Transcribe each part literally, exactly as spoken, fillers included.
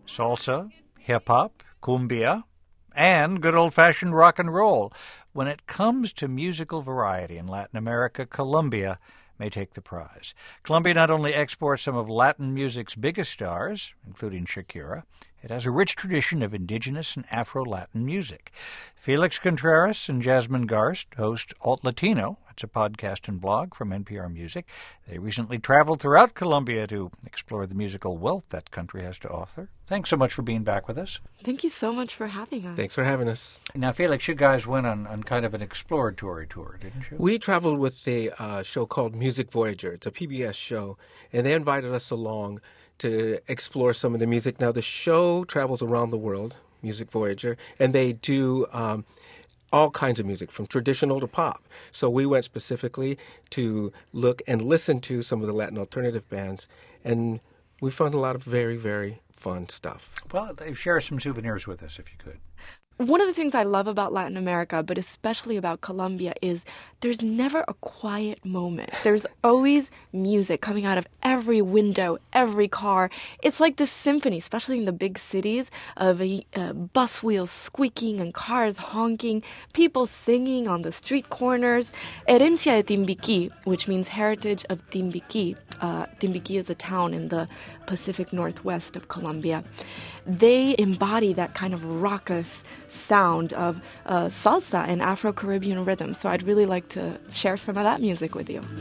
salsa, hip-hop, cumbia, and good old-fashioned rock and roll. When it comes to musical variety in Latin America, Colombia may take the prize. Colombia not only exports some of Latin music's biggest stars, including Shakira, it has a rich tradition of indigenous and Afro-Latin music. Felix Contreras and Jasmine Garst host Alt Latino. It's a podcast and blog from N P R Music. They recently traveled throughout Colombia to explore the musical wealth that country has to offer. Thanks so much for being back with us. Thank you so much for having us. Thanks for having us. Now, Felix, you guys went on, on kind of an exploratory tour, didn't you? We traveled with a uh, show called Music Voyager. It's a P B S show, and they invited us along to explore some of the music. Now, the show travels around the world, Music Voyager, and they do um, all kinds of music, from traditional to pop. So we went specifically to look and listen to some of the Latin alternative bands, and we found a lot of very, very fun stuff. Well, share some souvenirs with us, if you could. One of the things I love about Latin America, but especially about Colombia, is there's never a quiet moment. There's always music coming out of every window, every car. It's like this symphony, especially in the big cities, of uh, bus wheels squeaking and cars honking, people singing on the street corners. Herencia de Timbiquí, which means heritage of Timbiquí. Uh, Timbiquí is a town in the Pacific Northwest of Colombia. They embody that kind of raucous sound of uh, salsa and Afro-Caribbean rhythm. So I'd really like to share some of that music with you.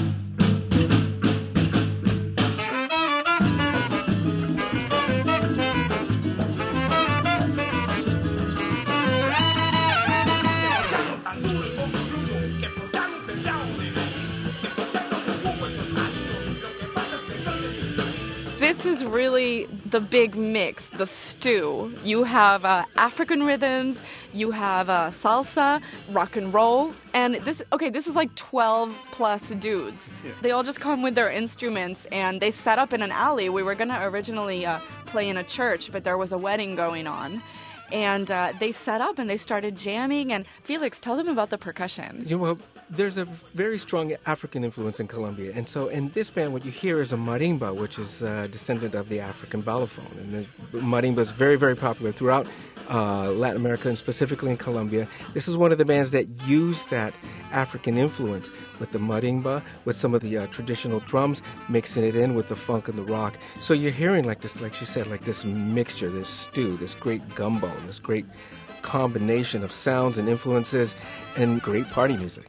This is really the big mix, the stew. You have uh, African rhythms, you have uh, salsa, rock and roll, and this, okay, this is like twelve plus dudes. Yeah. They all just come with their instruments, and they set up in an alley. We were going to originally uh, play in a church, but there was a wedding going on. And uh, they set up and they started jamming. And Felix, tell them about the percussion. You know, well, there's a very strong African influence in Colombia. And so in this band, what you hear is a marimba, which is a descendant of the African balafon. And the marimba is very, very popular throughout uh, Latin America and specifically in Colombia. This is one of the bands that use that African influence with the marimba, with some of the uh, traditional drums, mixing it in with the funk and the rock. So you're hearing, like this, like she said, like this mixture, this stew, this great gumbo, this great combination of sounds and influences, and great party music.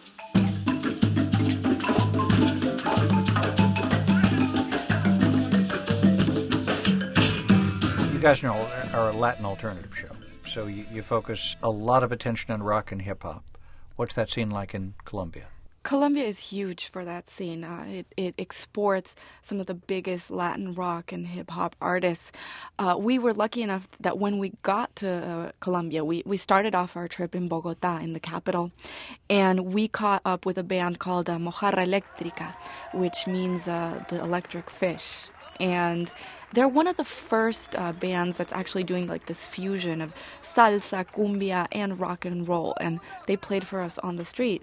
You guys know are a Latin alternative show, so you, you focus a lot of attention on rock and hip-hop. What's that scene like in Colombia? Colombia is huge for that scene. Uh, it, it exports some of the biggest Latin rock and hip-hop artists. Uh, we were lucky enough that when we got to uh, Colombia, we, we started off our trip in Bogota, in the capital, and we caught up with a band called uh, Mojarra Eléctrica, which means uh, the electric fish. And they're one of the first uh, bands that's actually doing like this fusion of salsa, cumbia, and rock and roll. And they played for us on the street.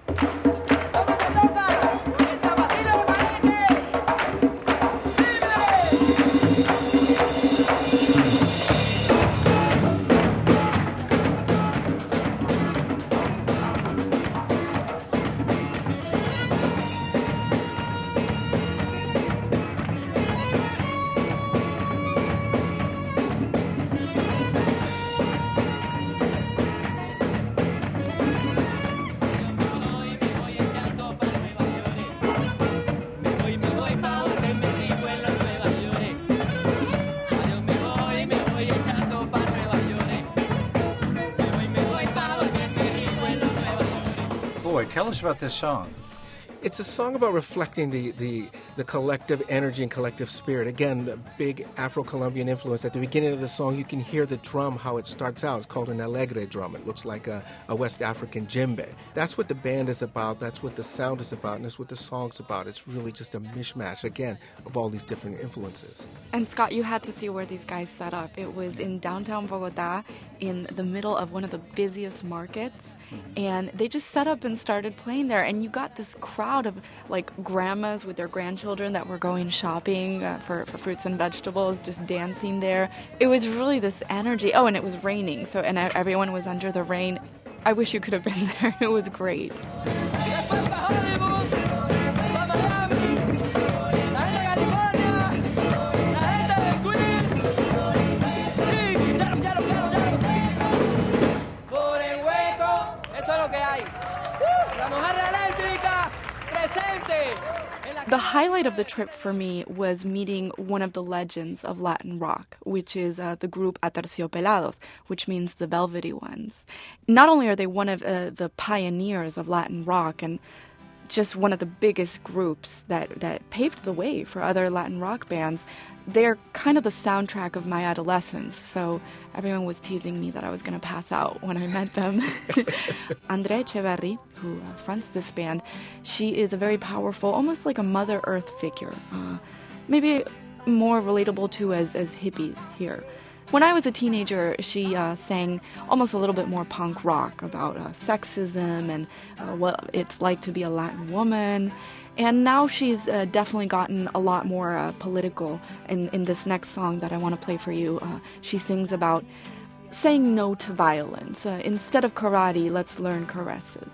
Tell us about this song. It's a song about reflecting the, the, the collective energy and collective spirit. Again, a big Afro-Colombian influence. At the beginning of the song, you can hear the drum, how it starts out. It's called an alegre drum. It looks like a, a West African djembe. That's what the band is about. That's what the sound is about. And that's what the song's about. It's really just a mishmash, again, of all these different influences. And Scott, you had to see where these guys set up. It was in downtown Bogota, in the middle of one of the busiest markets. And they just set up and started playing there. And you got this crowd of, like, grandmas with their grandchildren children that were going shopping uh, for, for fruits and vegetables, just dancing there. It was really this energy. Oh, and it was raining, so and everyone was under the rain. I wish you could have been there. It was great. The highlight of the trip for me was meeting one of the legends of Latin rock, which is uh, the group Aterciopelados, which means the Velvety Ones. Not only are they one of uh, the pioneers of Latin rock and just one of the biggest groups that, that paved the way for other Latin rock bands, they're kind of the soundtrack of my adolescence, so everyone was teasing me that I was going to pass out when I met them. Andrea Echeverri, who uh, fronts this band, she is a very powerful, almost like a Mother Earth figure, uh, maybe more relatable to as, as hippies here. When I was a teenager, she uh, sang almost a little bit more punk rock about uh, sexism and uh, what it's like to be a Latin woman. And now she's uh, definitely gotten a lot more uh, political in, in this next song that I want to play for you. Uh, she sings about saying no to violence. Uh, instead of karate, let's learn caresses.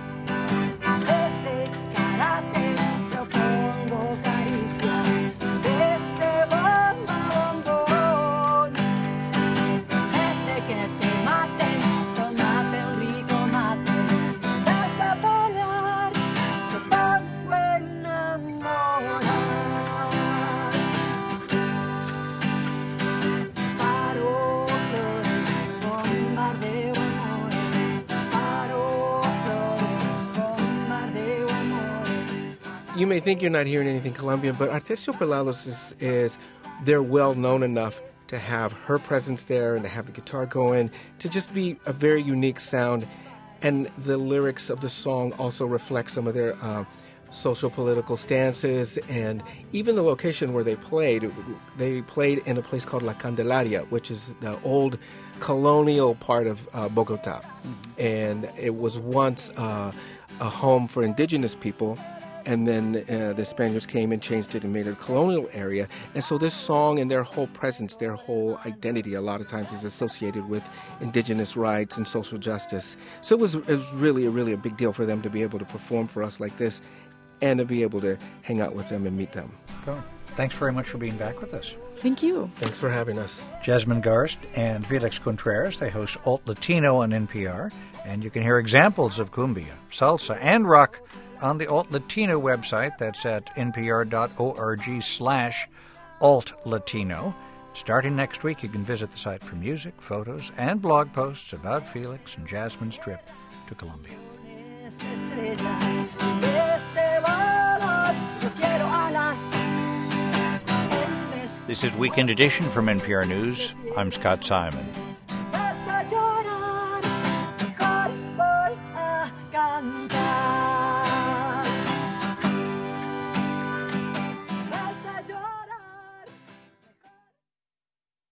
You may think you're not hearing anything Colombian, but Aterciopelados is, is they're well known enough to have her presence there and to have the guitar going, to just be a very unique sound. And the lyrics of the song also reflect some of their uh, social political stances, and even the location where they played. They played in a place called La Candelaria, which is the old colonial part of uh, Bogota. Mm-hmm. And it was once uh, a home for indigenous people. And then uh, the Spaniards came and changed it and made it a colonial area. And so this song and their whole presence, their whole identity, a lot of times is associated with indigenous rights and social justice. So it was, it was really, really a big deal for them to be able to perform for us like this and to be able to hang out with them and meet them. Cool. Thanks very much for being back with us. Thank you. Thanks for having us. Jasmine Garst and Felix Contreras, they host Alt Latino on N P R. And you can hear examples of cumbia, salsa, and rock on the Alt Latino website. That's at npr.org slash Alt Latino. Starting next week, you can visit the site for music, photos, and blog posts about Felix and Jasmine's trip to Colombia. This is Weekend Edition from N P R News. I'm Scott Simon.